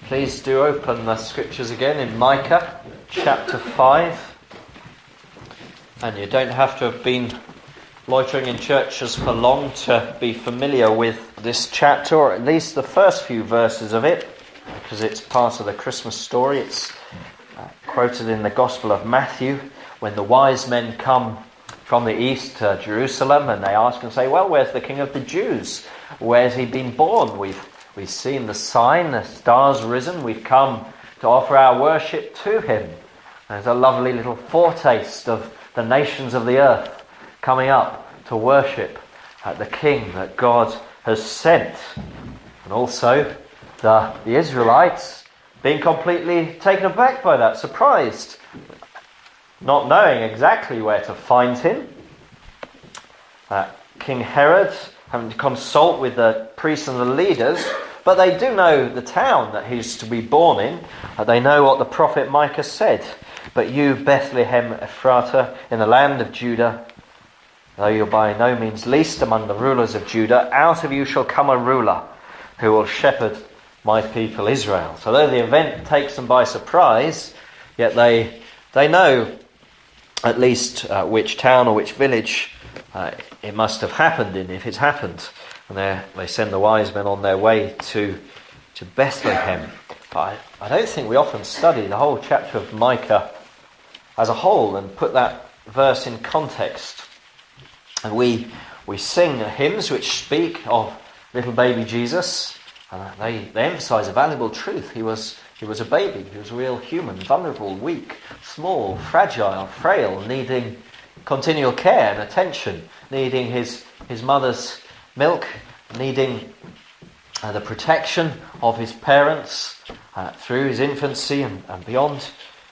Please do open the scriptures again in Micah chapter 5. And you don't have to have been loitering in churches for long to be familiar with this chapter, or at least the first few verses of it, because it's part of the Christmas story. It's quoted in the Gospel of Matthew when the wise men come from the east to Jerusalem and they ask and say, well, where's the King of the Jews? Where's he been born? We've seen the sign, the star's risen. We've come to offer our worship to him. There's a lovely little foretaste of the nations of the earth coming up to worship the King that God has sent. And also the Israelites being completely taken aback by that, surprised, not knowing exactly where to find him. King Herod having to consult with the priests and the leaders, but they do know the town that he's to be born in. They know what the prophet Micah said. But you, Bethlehem Ephratah, in the land of Judah, though you're by no means least among the rulers of Judah, out of you shall come a ruler who will shepherd my people Israel. So though the event takes them by surprise, yet they know at least which town or which village it must have happened in, if it's happened. And they send the wise men on their way to Bethlehem. But I don't think we often study the whole chapter of Micah as a whole and put that verse in context. And we sing hymns which speak of little baby Jesus, and they emphasise a valuable truth. He was a baby. He was a real human, vulnerable, weak, small, fragile, frail, needing continual care and attention, needing his mother's milk, needing the protection of his parents through his infancy and beyond.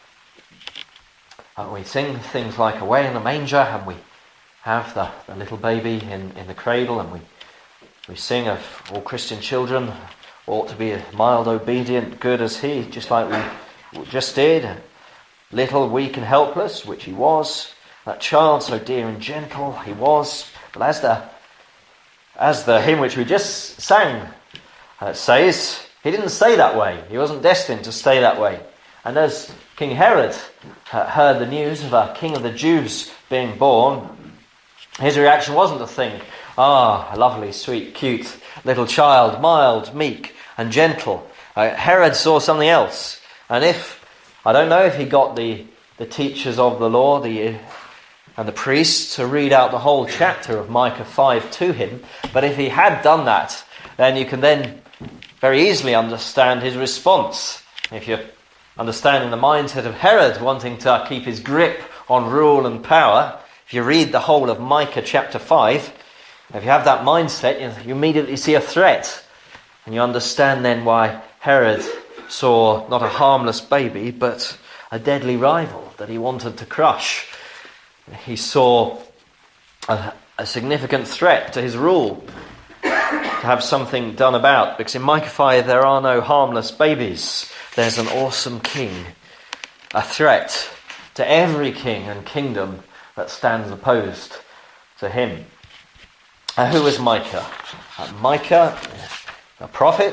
We sing things like Away in the Manger, and we have the little baby in the cradle, and we sing of all Christian children ought to be mild, obedient, good as he, just like we just did. Little, weak and helpless, which he was. That child so dear and gentle, he was. But as the hymn which we just sang says, he didn't stay that way. He wasn't destined to stay that way. And as King Herod heard the news of a King of the Jews being born, his reaction wasn't to think, a lovely, sweet, cute little child, mild, meek and gentle. Herod saw something else. And I don't know if he got the teachers of the law, and the priests to read out the whole chapter of Micah 5 to him, but if he had done that, then you can then very easily understand his response. If you're understanding the mindset of Herod wanting to keep his grip on rule and power, if you read the whole of Micah chapter 5, if you have that mindset, you immediately see a threat. And you understand then why Herod saw not a harmless baby, but a deadly rival that he wanted to crush. He saw a significant threat to his rule to have something done about. Because in Micah 5 there are no harmless babies. There's an awesome king. A threat to every king and kingdom that stands opposed to him. Who was Micah? Micah, a prophet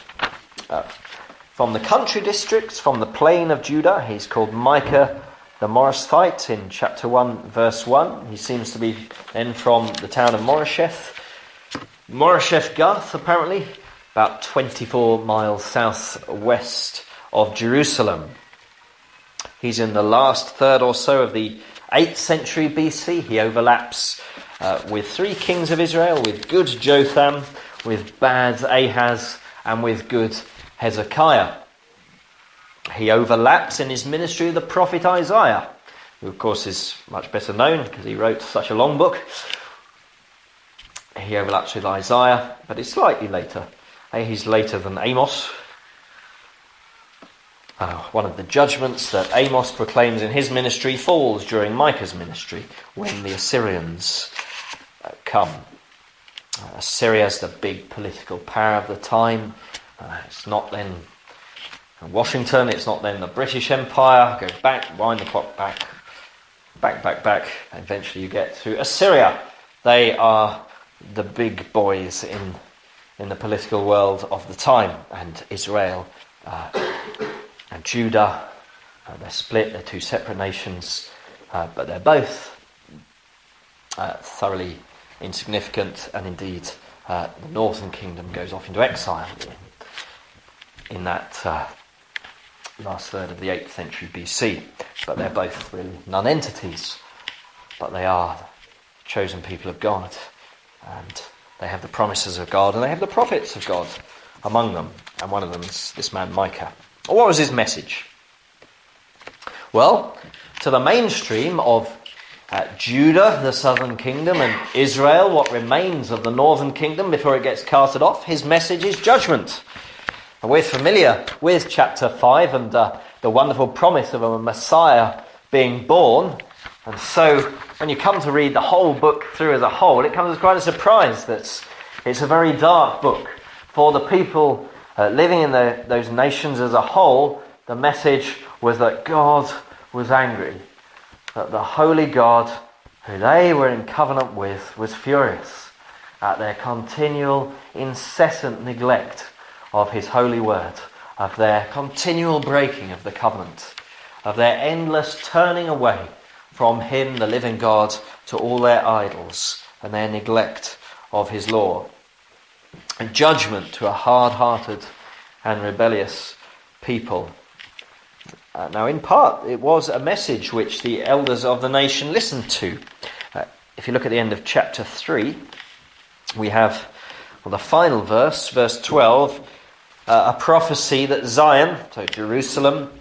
from the country districts, from the plain of Judah. He's called Micah the Morasthite in chapter 1 verse 1. He seems to be then from the town of Moresheth. Moresheth Gath, apparently, about 24 miles southwest of Jerusalem. He's in the last third or so of the 8th century BC. He overlaps with 3 kings of Israel, with good Jotham, with bad Ahaz, and with good Hezekiah. He overlaps in his ministry with the prophet Isaiah, who of course is much better known because he wrote such a long book. He overlaps with Isaiah, but it's slightly later. He's later than Amos. One of the judgments that Amos proclaims in his ministry falls during Micah's ministry when the Assyrians come. Assyria is the big political power of the time. It's not then Washington, it's not then the British Empire. Go back, wind the clock back. Eventually you get to Assyria. They are the big boys in the political world of the time, and Israel and Judah. They're split, they're two separate nations, but they're both thoroughly insignificant, and indeed the northern kingdom goes off into exile in that last third of the 8th century BC. But they're both really non-entities, but they are chosen people of God, and they have the promises of God, and they have the prophets of God among them, and one of them is this man Micah. Well, what was his message? Well, to the mainstream of Judah, the southern kingdom, and Israel, what remains of the northern kingdom before it gets carted off, his message is judgment. And we're familiar with chapter 5 and the wonderful promise of a Messiah being born. And so when you come to read the whole book through as a whole, it comes as quite a surprise that it's a very dark book. For the people living in those nations as a whole, the message was that God was angry, that the holy God, who they were in covenant with, was furious at their continual, incessant neglect of his holy word, of their continual breaking of the covenant, of their endless turning away from him, the living God, to all their idols, and their neglect of his law. And judgment to a hard-hearted and rebellious people. Now, in part, it was a message which the elders of the nation listened to. If you look at the end of chapter 3, we have, well, the final verse, verse 12, a prophecy that Zion, so Jerusalem,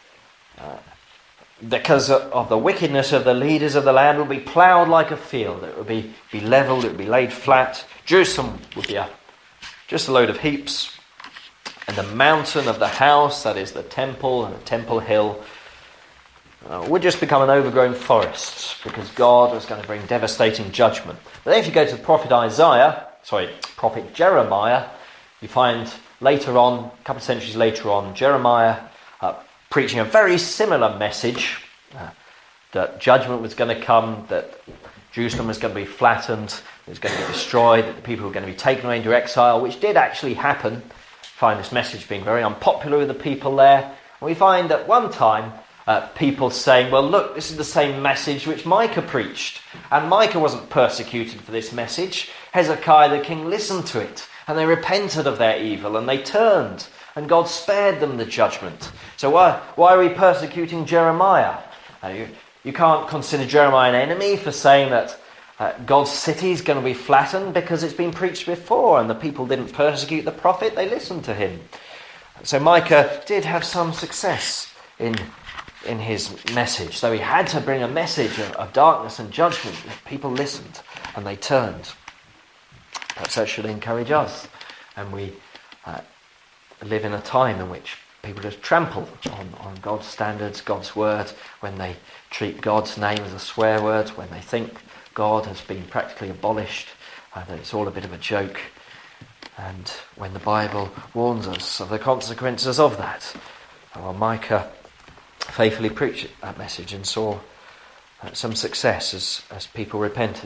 because of the wickedness of the leaders of the land, will be ploughed like a field. It will be levelled, it will be laid flat. Jerusalem would be just a load of heaps. And the mountain of the house, that is the temple and the temple hill, would just become an overgrown forest, because God was going to bring devastating judgment. But then if you go to the prophet Jeremiah, you find later on, a couple of centuries later on, Jeremiah preaching a very similar message, that judgment was going to come, that Jerusalem was going to be flattened, it was going to be destroyed, that the people were going to be taken away into exile, which did actually happen. Find this message being very unpopular with the people there. And we find at one time people saying, well, look, this is the same message which Micah preached. And Micah wasn't persecuted for this message. Hezekiah the king listened to it, and they repented of their evil, and they turned, and God spared them the judgment. So why are we persecuting Jeremiah? You can't consider Jeremiah an enemy for saying that God's city is going to be flattened, because it's been preached before and the people didn't persecute the prophet, they listened to him. So Micah did have some success in his message, though he had to bring a message of darkness and judgment. People listened and they turned. Perhaps that should encourage us. And we live in a time in which people just trample on God's standards, God's word, when they treat God's name as a swear word, when they think God has been practically abolished, that it's all a bit of a joke, and when the Bible warns us of the consequences of that. Well, Micah faithfully preached that message and saw some success as people repented.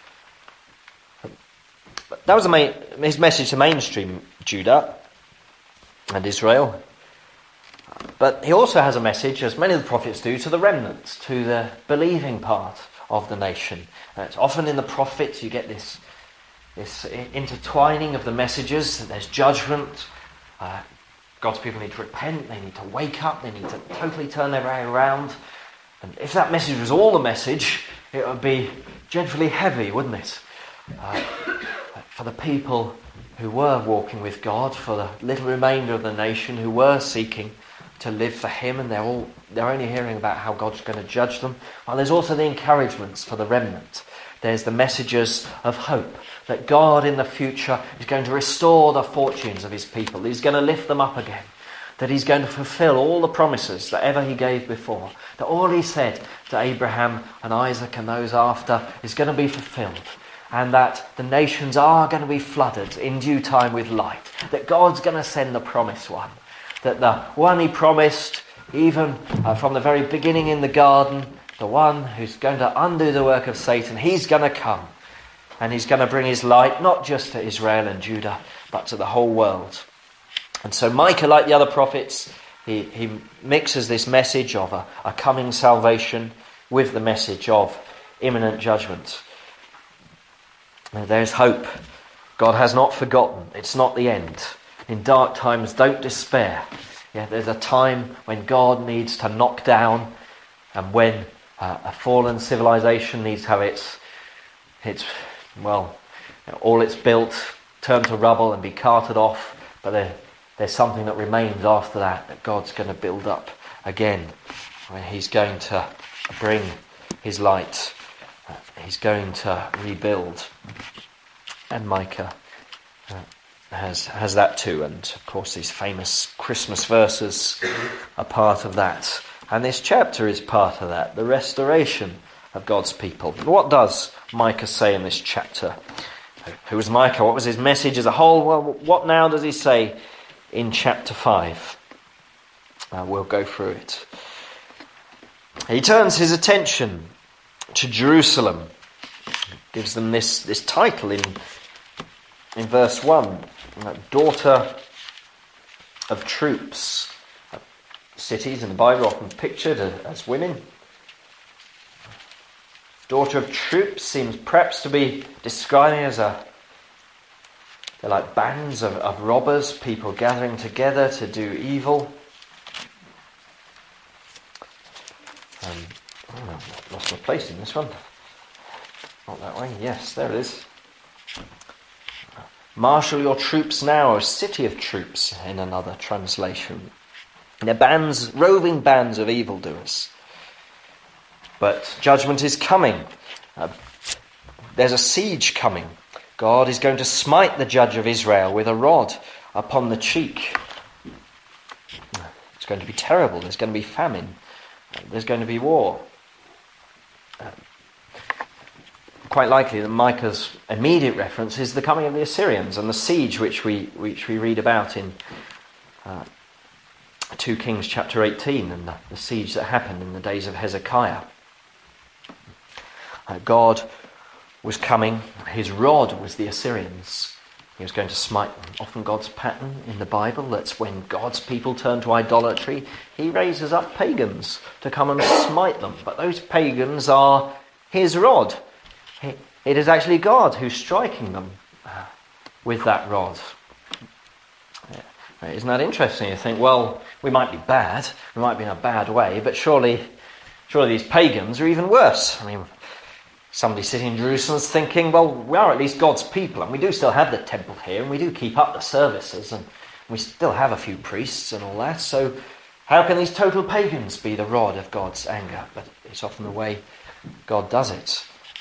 But that was his message to mainstream Judah and Israel. But he also has a message, as many of the prophets do, to the remnants, to the believing part of the nation. It's often in the prophets you get this intertwining of the messages. There's judgment. God's people need to repent. They need to wake up. They need to totally turn their way around. And if that message was all the message, it would be dreadfully heavy, wouldn't it? For the people who were walking with God, for the little remainder of the nation who were seeking to live for him, and they're only hearing about how God's going to judge them. Well, there's also the encouragements for the remnant. There's the messages of hope, that God in the future is going to restore the fortunes of his people. He's going to lift them up again. That he's going to fulfill all the promises that ever he gave before. That all he said to Abraham and Isaac and those after is going to be fulfilled. And that the nations are going to be flooded in due time with light. That God's going to send the promised one. That the one he promised, even from the very beginning in the garden, the one who's going to undo the work of Satan, he's going to come. And he's going to bring his light not just to Israel and Judah, but to the whole world. And so Micah, like the other prophets, he mixes this message of a coming salvation with the message of imminent judgment. There's hope. God has not forgotten. It's not the end. In dark times, don't despair. There's a time when God needs to knock down, and when a fallen civilization needs to have all it's built turned to rubble and be carted off. But there's something that remains after that God's going to build up again, where he's going to bring his light. He's going to rebuild. And Micah has that too. And of course these famous Christmas verses are part of that. And this chapter is part of that, the restoration of God's people. What does Micah say in this chapter? Who was Micah? What was his message as a whole? Well, what now does he say in chapter 5? We'll go through it. He turns his attention to Jerusalem. Gives them this title in verse 1. Daughter of troops. Cities in the Bible are often pictured as women. Daughter of troops seems perhaps to be describing as they're like bands of robbers, people gathering together to do evil. I've lost my place in this one. Not that way. Yes, there it is. Marshal your troops now, a city of troops in another translation. They're bands, roving bands of evildoers. But judgment is coming. There's a siege coming. God is going to smite the judge of Israel with a rod upon the cheek. It's going to be terrible. There's going to be famine. There's going to be war. Quite likely that Micah's immediate reference is the coming of the Assyrians and the siege which we read about in 2 Kings chapter 18, and the siege that happened in the days of Hezekiah. God was coming. His rod was the Assyrians. He was going to smite them. Often God's pattern in the Bible, that's when God's people turn to idolatry, he raises up pagans to come and smite them. But those pagans are his rod. It is actually God who's striking them with that rod. Isn't that interesting? You think, well, we might be bad, we might be in a bad way, but surely these pagans are even worse. I mean, somebody sitting in Jerusalem is thinking, well, we are at least God's people, and we do still have the temple here, and we do keep up the services, and we still have a few priests and all that, so how can these total pagans be the rod of God's anger? But it's often the way God does it.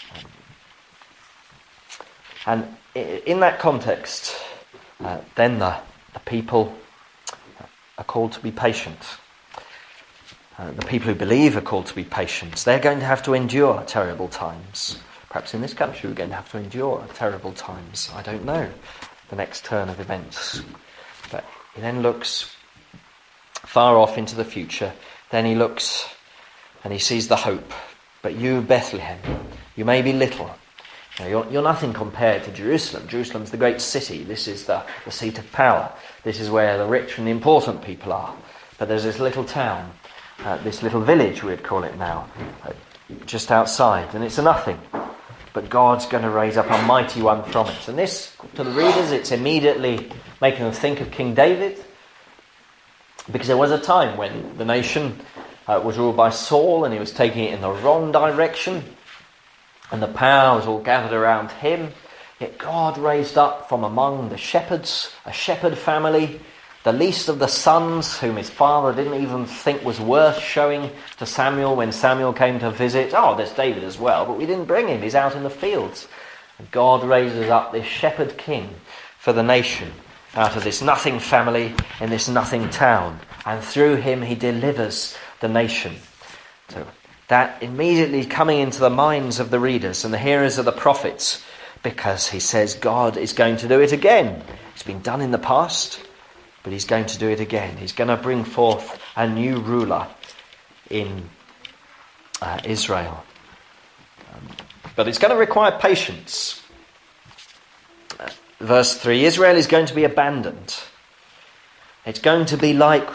And in that context, then the people are called to be patient. The people who believe are called to be patient. They're going to have to endure terrible times. Perhaps in this country we're going to have to endure terrible times. I don't know the next turn of events. But he then looks far off into the future. Then he looks and he sees the hope. But you, Bethlehem, you may be little. You're nothing compared to Jerusalem. Jerusalem's the great city. This is the seat of power. This is where the rich and the important people are. But there's this little town, this little village we'd call it now, just outside, and it's a nothing. But God's going to raise up a mighty one from it. And this, to the readers, it's immediately making them think of King David, because there was a time when the nation was ruled by Saul, and he was taking it in the wrong direction. And the power was all gathered around him. Yet God raised up from among the shepherds, a shepherd family, the least of the sons, whom his father didn't even think was worth showing to Samuel when Samuel came to visit. Oh, there's David as well, but we didn't bring him. He's out in the fields. And God raises up this shepherd king for the nation out of this nothing family in this nothing town. And through him he delivers the nation. So that immediately coming into the minds of the readers and the hearers of the prophets, because he says God is going to do it again. It's been done in the past, but he's going to do it again. He's going to bring forth a new ruler in Israel. But it's going to require patience. Verse 3, Israel is going to be abandoned. It's going to be like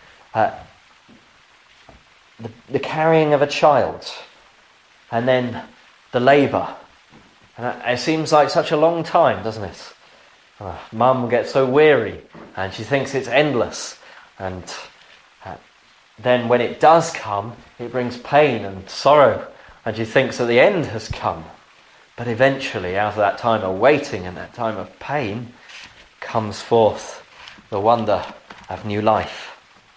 the carrying of a child, and then the labour. And it seems like such a long time, doesn't it? Mum gets so weary, and she thinks it's endless. And then when it does come, it brings pain and sorrow, and she thinks that the end has come. But eventually, out of that time of waiting and that time of pain, comes forth the wonder of new life.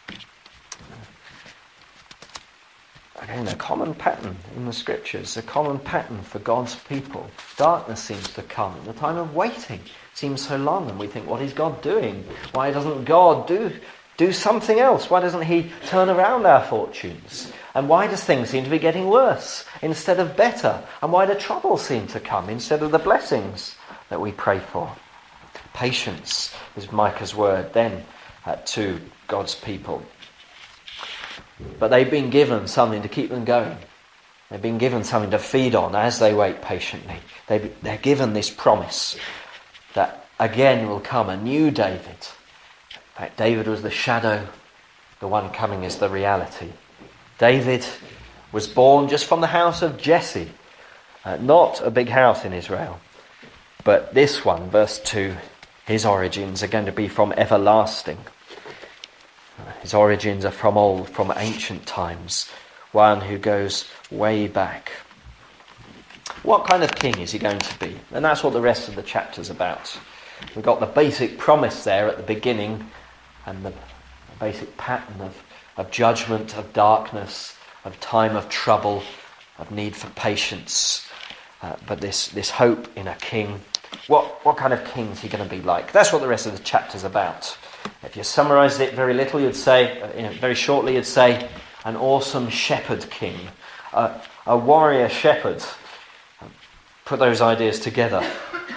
Again, a common pattern in the Scriptures, a common pattern for God's people. Darkness seems to come. The time of waiting seems so long, and we think, what is God doing? Why doesn't God do something else? Why doesn't he turn around our fortunes? And why does things seem to be getting worse instead of better? And why do troubles seem to come instead of the blessings that we pray for? Patience is Micah's word then to God's people. But they've been given something to keep them going. They've been given something to feed on as they wait patiently. They're given this promise that again will come a new David. In fact, David was the shadow. The one coming is the reality. David was born just from the house of Jesse. Not a big house in Israel. But this one, verse 2, his origins are going to be from everlasting. His origins are from old, from ancient times. One who goes way back. What kind of king is he going to be? And that's what the rest of the chapter's about. We've got the basic promise there at the beginning, and the basic pattern of judgment, of darkness, of time of trouble, of need for patience. But this hope in a king. What kind of king is he going to be like? That's what the rest of the chapter's about. If you summarised it very little, you'd say, very shortly, you'd say, an awesome shepherd king, a warrior shepherd. Put those ideas together.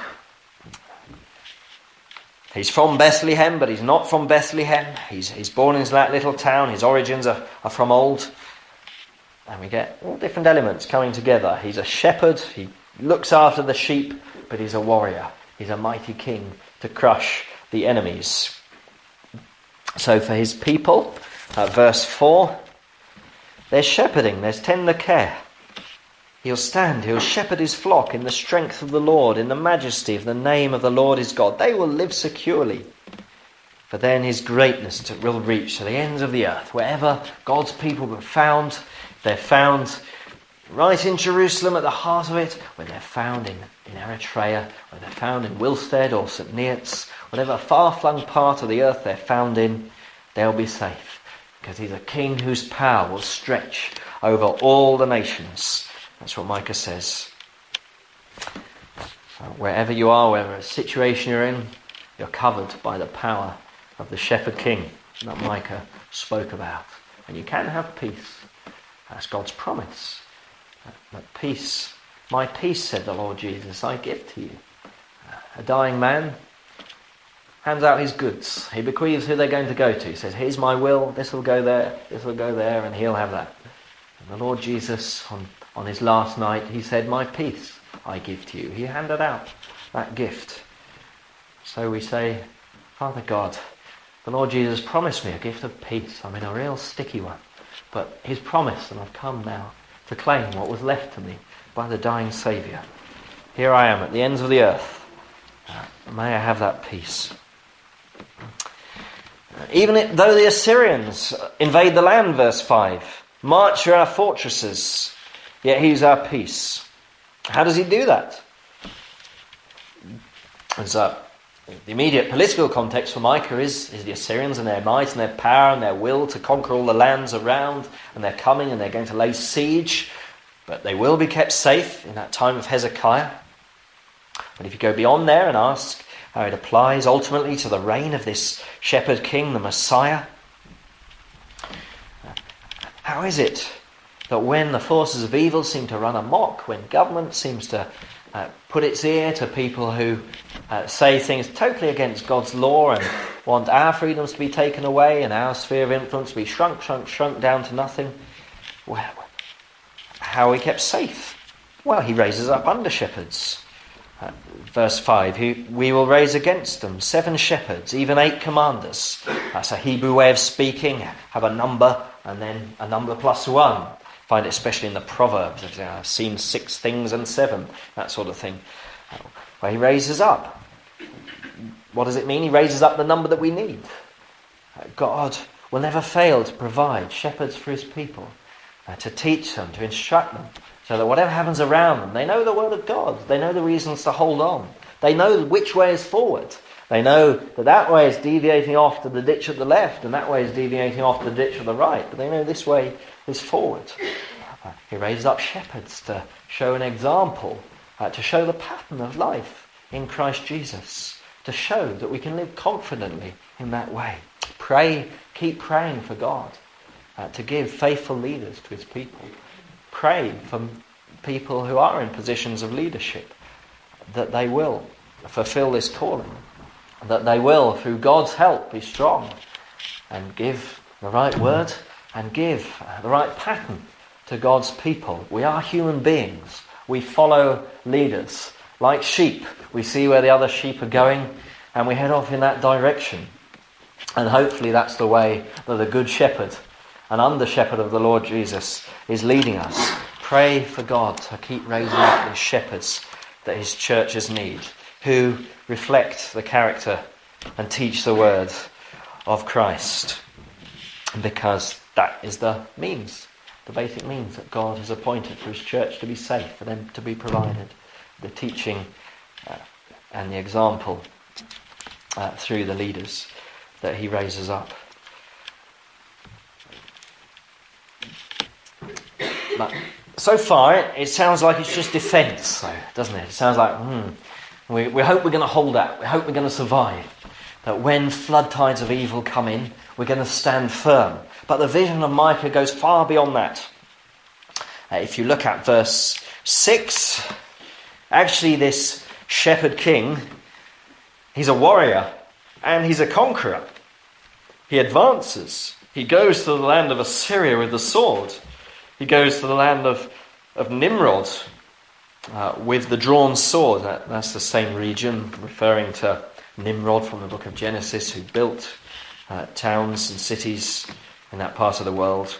He's from Bethlehem, but he's not from Bethlehem. He's born in that little town. His origins are from old. And we get all different elements coming together. He's a shepherd. He looks after the sheep, but he's a warrior. He's a mighty king to crush the enemies. So for his people, verse 4, there's shepherding, there's tender care. He'll stand, he'll shepherd his flock in the strength of the Lord, in the majesty of the name of the Lord his God. They will live securely. For then his greatness will reach to the ends of the earth. Wherever God's people were found, they're found right in Jerusalem at the heart of it, where they're found in Eritrea, where they're found in Wilstead or St. Neots, whatever far-flung part of the earth they're found in, they'll be safe. Because he's a king whose power will stretch over all the nations. That's what Micah says. Wherever you are, wherever situation you're in, you're covered by the power of the shepherd king that Micah spoke about. And you can have peace. That's God's promise. That peace, my peace, said the Lord Jesus, I give to you. A dying man hands out his goods. He bequeaths who they're going to go to. He says, here's my will, this will go there, and he'll have that. And the Lord Jesus, on his last night, he said, my peace I give to you. He handed out that gift. So we say, Father God, the Lord Jesus promised me a gift of peace. I'm in a real sticky one. But he's promised, and I've come now to claim what was left to me by the dying Saviour. Here I am at the ends of the earth. May I have that peace. Even though the Assyrians invade the land, verse 5, march through our fortresses, yet he's our peace. How does he do that? The immediate political context for Micah is the Assyrians and their might and their power and their will to conquer all the lands around, and they're coming and they're going to lay siege, but they will be kept safe in that time of Hezekiah. But if you go beyond there and ask how it applies ultimately to the reign of this shepherd king, the Messiah, how is it that when the forces of evil seem to run amok, when government seems to put its ear to people who say things totally against God's law and want our freedoms to be taken away and our sphere of influence to be shrunk down to nothing, well, how are we kept safe? Well, he raises up under-shepherds. Verse 5, we will raise against them 7 shepherds, even 8 commanders. That's a Hebrew way of speaking. Have a number and then a number plus one. Find it especially in the Proverbs. I've seen 6 things and 7, that sort of thing. Where he raises up. What does it mean? He raises up the number that we need. God will never fail to provide shepherds for his people, to teach them, to instruct them, so that whatever happens around them, they know the word of God. They know the reasons to hold on. They know which way is forward. They know that that way is deviating off to the ditch at the left, and that way is deviating off to the ditch at the right. But they know this way is forward. He raises up shepherds to show an example, to show the pattern of life in Christ Jesus, to show that we can live confidently in that way. Pray, keep praying for God to give faithful leaders to his people. Pray for people who are in positions of leadership, that they will fulfill this calling, that they will, through God's help, be strong and give the right word and give the right pattern to God's people. We are human beings. We follow leaders. Like sheep, we see where the other sheep are going and we head off in that direction. And hopefully that's the way that the good shepherd and under shepherd of the Lord Jesus is leading us. Pray for God to keep raising up these shepherds that his churches need, who reflect the character and teach the word of Christ. Because that is the means, the basic means that God has appointed for his church to be safe, for them to be provided. The teaching and the example through the leaders that he raises up. But so far, it sounds like it's just defence, though, doesn't it? It sounds like, we hope we're going to hold out. We hope we're going to survive. That when flood tides of evil come in, we're going to stand firm. But the vision of Micah goes far beyond that. If you look at verse 6, actually this shepherd king, he's a warrior and he's a conqueror. He advances. He goes to the land of Assyria with the sword. He goes to the land of Nimrod with the drawn sword. That's the same region, referring to Nimrod from the book of Genesis, who built towns and cities in that part of the world.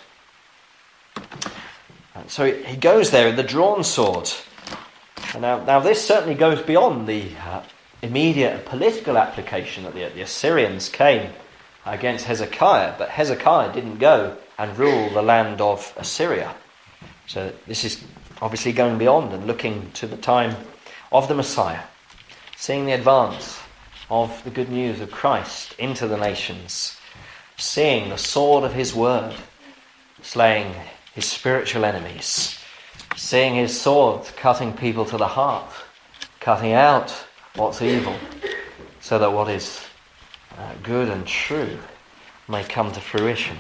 So he goes there with the drawn sword. And now this certainly goes beyond the immediate political application that the Assyrians came against Hezekiah, but Hezekiah didn't go and rule the land of Assyria. So this is obviously going beyond and looking to the time of the Messiah, seeing the advance of the good news of Christ into the nations, seeing the sword of his word slaying his spiritual enemies, seeing his sword cutting people to the heart, cutting out what's evil, so that what is good and true may come to fruition.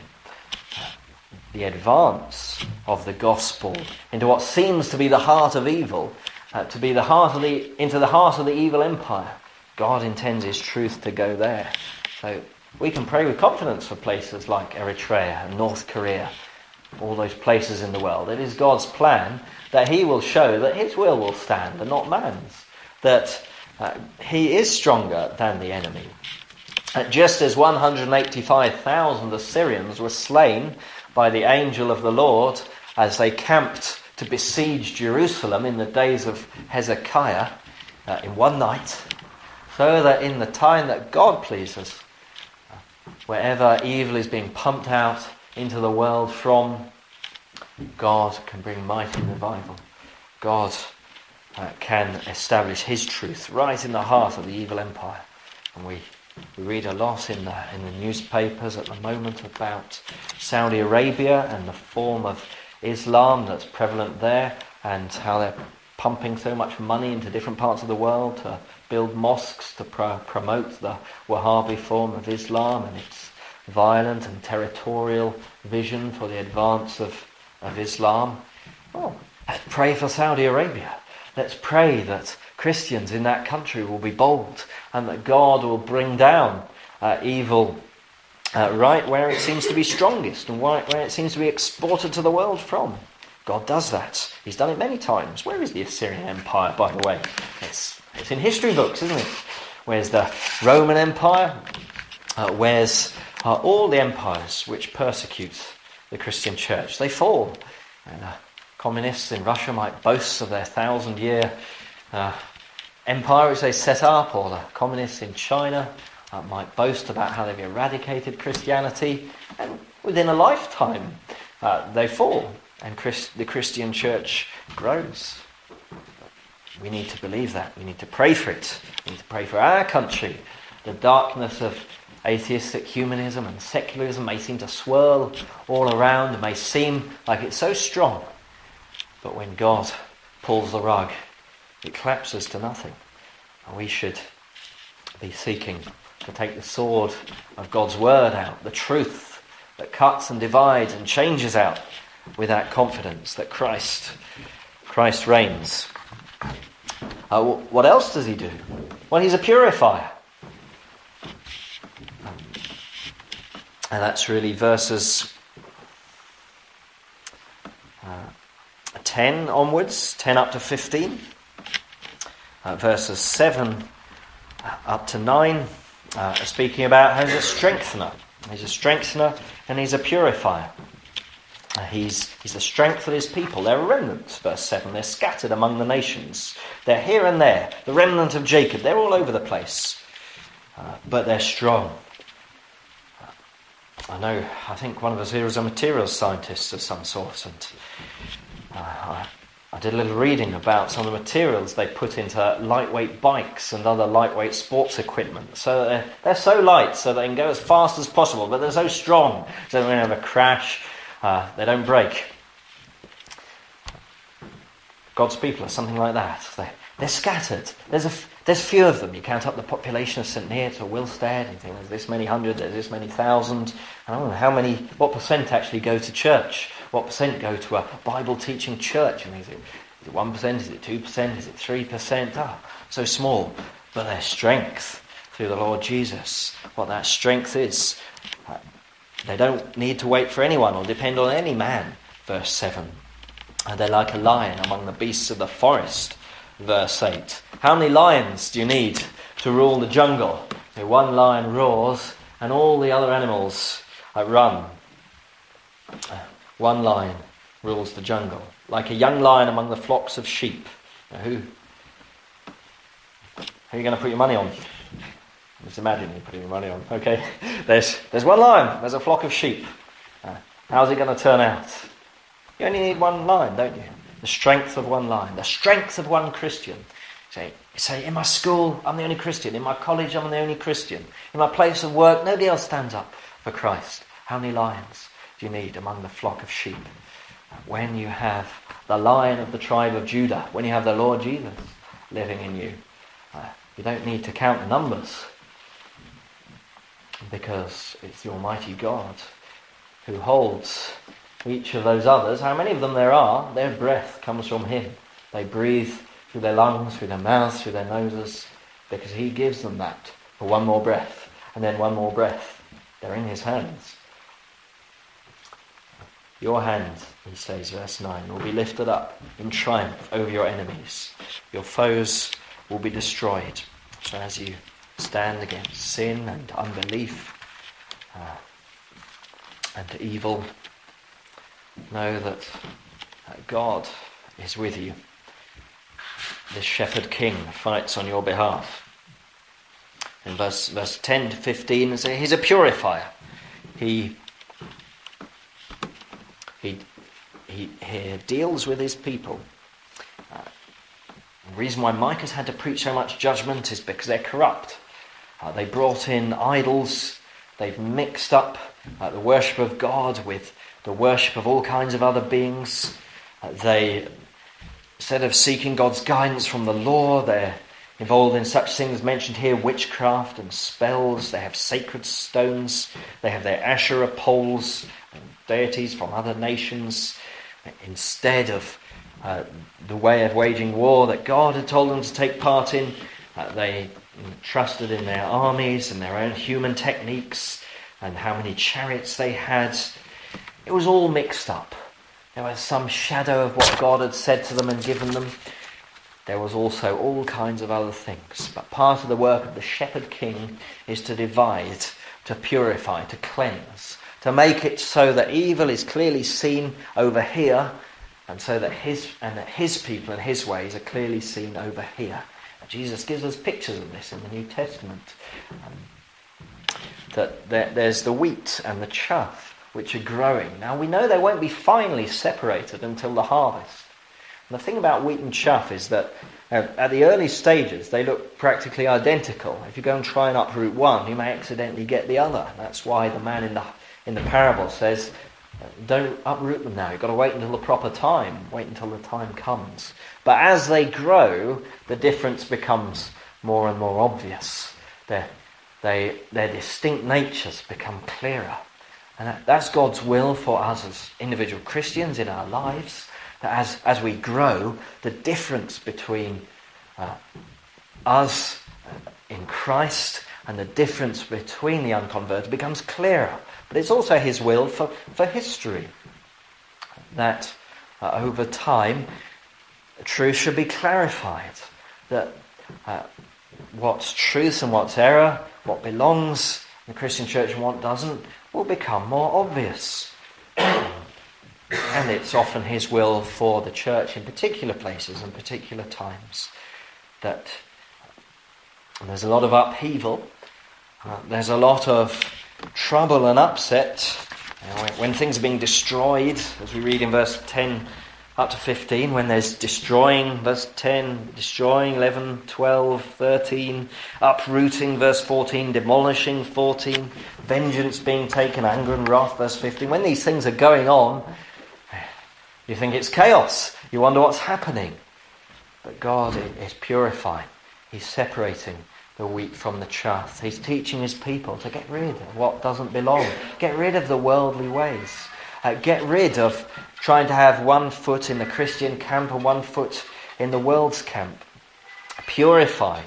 The advance of the gospel into what seems to be the heart of evil, into the heart of the evil empire. God intends his truth to go there. So we can pray with confidence for places like Eritrea and North Korea, all those places in the world. It is God's plan that he will show that his will stand and not man's, that he is stronger than the enemy. Just as 185,000 Assyrians were slain by the angel of the Lord as they camped to besiege Jerusalem in the days of Hezekiah in one night, so that in the time that God pleases, wherever evil is being pumped out into the world from, God can bring mighty revival. God can establish his truth right in the heart of the evil empire. And we read a lot in the newspapers at the moment about Saudi Arabia and the form of Islam that's prevalent there, and how they're pumping so much money into different parts of the world to build mosques to promote the Wahhabi form of Islam and its violent and territorial vision for the advance of Islam. Well, let's pray for Saudi Arabia. Let's pray that Christians in that country will be bold and that God will bring down evil right where it seems to be strongest and where it seems to be exported to the world from. God does that. He's done it many times. Where is the Assyrian Empire, by the way? It's in history books, isn't it? Where's the Roman Empire? Where's all the empires which persecute the Christian church, they fall. And communists in Russia might boast of their 1,000-year empire which they set up, or the communists in China might boast about how they've eradicated Christianity, and within a lifetime they fall, and the Christian church grows. We need to believe that. We need to pray for it. We need to pray for our country. The darkness of atheistic humanism and secularism may seem to swirl all around, and may seem like it's so strong, but when God pulls the rug, it collapses to nothing. And we should be seeking to take the sword of God's word out, the truth that cuts and divides and changes out, with that confidence that Christ reigns. What else does he do? Well, he's a purifier. And that's really verses 10 onwards, 10 up to 15. Verses 7 up to 9 are speaking about how he's a strengthener. He's a strengthener and he's a purifier. He's the strength of his people. They're remnants, verse 7. They're scattered among the nations. They're here and there. The remnant of Jacob. They're all over the place. But they're strong. I think one of us here is a materials scientist of some sort. And I did a little reading about some of the materials they put into lightweight bikes and other lightweight sports equipment. So they're so light so they can go as fast as possible, but they're so strong so they don't have a crash. They don't break. God's people are something like that. They're scattered. There's few of them. You count up the population of St Neots or Wilstead, and you think there's this many hundred, there's this many thousand. I don't know what percent actually go to church? What percent go to a Bible teaching church? And is it 1%? Is it 2%? Is it 3%? So small. But their strength through the Lord Jesus, what that strength is. They don't need to wait for anyone or depend on any man, verse 7. They're like a lion among the beasts of the forest, verse 8. How many lions do you need to rule the jungle? One lion roars and all the other animals run. One lion rules the jungle, like a young lion among the flocks of sheep. Now, who are you going to put your money on? Just imagine you putting your money on. Okay, there's one lion, there's a flock of sheep. How's it going to turn out? You only need one lion, don't you? The strength of one lion, the strength of one Christian. Say, in my school, I'm the only Christian. In my college, I'm the only Christian. In my place of work, nobody else stands up for Christ. How many lions do you need among the flock of sheep? When you have the Lion of the tribe of Judah, when you have the Lord Jesus living in you, you don't need to count the numbers, because it's the Almighty God who holds each of those others. How many of them there are, their breath comes from him. They breathe through their lungs, through their mouths, through their noses, because he gives them that for one more breath, and then one more breath. They're in his hands. Your hand, he says, verse 9, will be lifted up in triumph over your enemies. Your foes will be destroyed. So as you stand against sin and unbelief and evil, know that God is with you. This shepherd king fights on your behalf. In verse 10 to 15, he's a purifier. He deals with his people. The reason why Micah's had to preach so much judgment is because they're corrupt. They brought in idols. They've mixed up the worship of God with the worship of all kinds of other beings. They, instead of seeking God's guidance from the law, they're involved in such things mentioned here, witchcraft and spells. They have sacred stones. They have their Asherah poles and deities from other nations. Instead of the way of waging war that God had told them to take part in, they trusted in their armies and their own human techniques and how many chariots they had. It was all mixed up. There was some shadow of what God had said to them and given them. There was also all kinds of other things. But part of the work of the shepherd king is to divide to purify, to cleanse, to make it so that evil is clearly seen over here, and so that his people and his ways are clearly seen over here. And Jesus gives us pictures of this in the New Testament. That there's the wheat and the chaff which are growing. Now we know they won't be finally separated until the harvest. And the thing about wheat and chaff is that at the early stages they look practically identical. If you go and try and uproot one, you may accidentally get the other. That's why the man in the parable says, don't uproot them now. You've got to wait until the proper time. Wait until the time comes. But as they grow, the difference becomes more and more obvious. Their distinct natures become clearer. And that's God's will for us as individual Christians in our lives. That as we grow, the difference between us in Christ and the difference between the unconverted becomes clearer. But it's also his will for history. That over time, truth should be clarified. That what's truth and what's error, what belongs in the Christian church and what doesn't, will become more obvious. And it's often his will for the church in particular places and particular times that there's a lot of upheaval, there's a lot of trouble and upset. When things are being destroyed, as we read in verse 10 up to 15, when there's destroying, verse 10, destroying, 11, 12, 13, uprooting, verse 14, demolishing, 14, vengeance being taken, anger and wrath, verse 15. When these things are going on, you think it's chaos. You wonder what's happening. But God is purifying. He's separating the wheat from the chaff. He's teaching his people to get rid of what doesn't belong. Get rid of the worldly ways. Get rid of trying to have one foot in the Christian camp and one foot in the world's camp. Purify.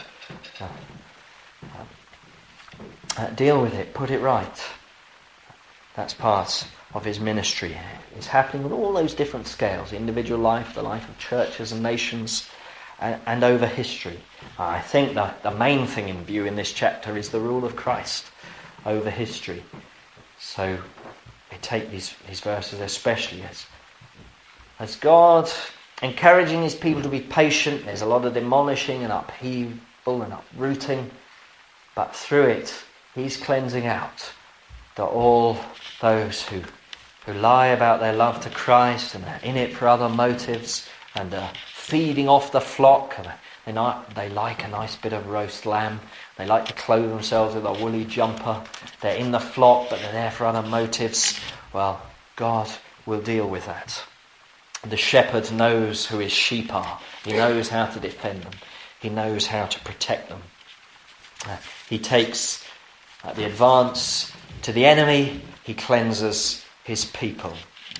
Deal with it. Put it right. That's part of his ministry. It's happening on all those different scales. Individual life, the life of churches and nations, and over history. I think that the main thing in view in this chapter is the rule of Christ over history. So we take these verses especially as God encouraging his people to be patient. There's a lot of demolishing and upheaval and uprooting, but through it he's cleansing out all those who lie about their love to Christ and are in it for other motives and are feeding off the flock. And they like a nice bit of roast lamb. They like to clothe themselves with a woolly jumper. They're in the flock, but they're there for other motives. Well, God will deal with that. The shepherd knows who his sheep are. He knows how to defend them. He knows how to protect them. He takes the advance to the enemy. He cleanses his people.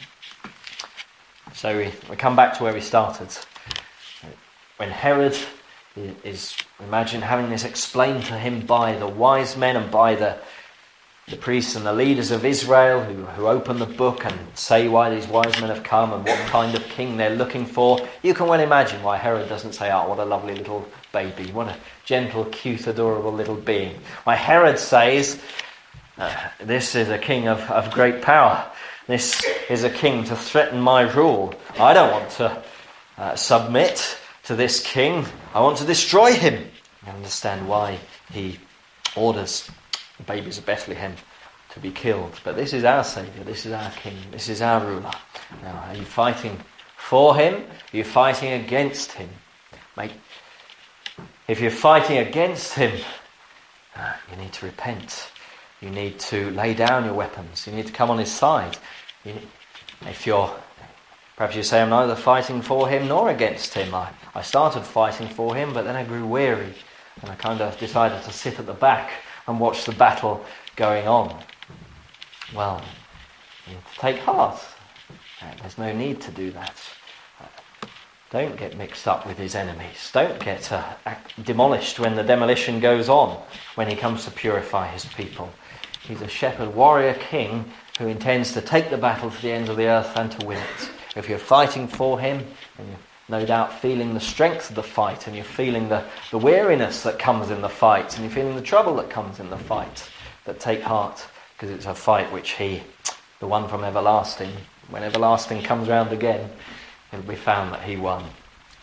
So we come back to where we started. When Herod is, imagine having this explained to him by the wise men and by the priests and the leaders of Israel who open the book and say why these wise men have come and what kind of king they're looking for. You can well imagine why Herod doesn't say, oh, what a lovely little baby, what a gentle, cute, adorable little being. Why Herod says, this is a king of great power. This is a king to threaten my rule. I don't want to submit to this king. I want to destroy him. I understand why he orders the babies of Bethlehem to be killed. But this is our Saviour. This is our king. This is our ruler. Now, are you fighting for him? Are you fighting against him? If you're fighting against him, you need to repent. You need to lay down your weapons. You need to come on his side. Perhaps you say, I'm neither fighting for him nor against him. I started fighting for him, but then I grew weary. And I kind of decided to sit at the back and watch the battle going on. Well, you need to take heart. There's no need to do that. Don't get mixed up with his enemies. Don't get demolished when the demolition goes on, when he comes to purify his people. He's a shepherd, warrior king who intends to take the battle to the ends of the earth and to win it. If you're fighting for him, and you're no doubt feeling the strength of the fight, and you're feeling the weariness that comes in the fight, and you're feeling the trouble that comes in the fight, But take heart, because it's a fight which he, the one from everlasting, when everlasting comes round again, it'll be found that he won.